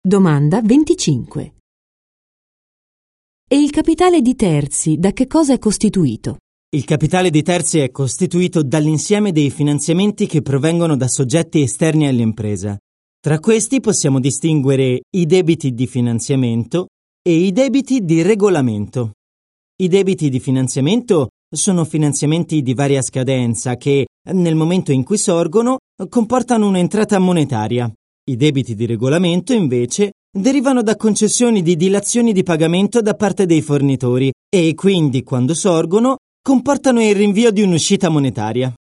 Domanda 25. E il capitale di terzi da che cosa è costituito? Il capitale di terzi è costituito dall'insieme dei finanziamenti che provengono da soggetti esterni all'impresa. Tra questi possiamo distinguere i debiti di finanziamento e i debiti di regolamento. I debiti di finanziamento sono finanziamenti di varia scadenza che, nel momento in cui sorgono, comportano un'entrata monetaria. I debiti di regolamento, invece, derivano da concessioni di dilazioni di pagamento da parte dei fornitori e quindi, quando sorgono, comportano il rinvio di un'uscita monetaria.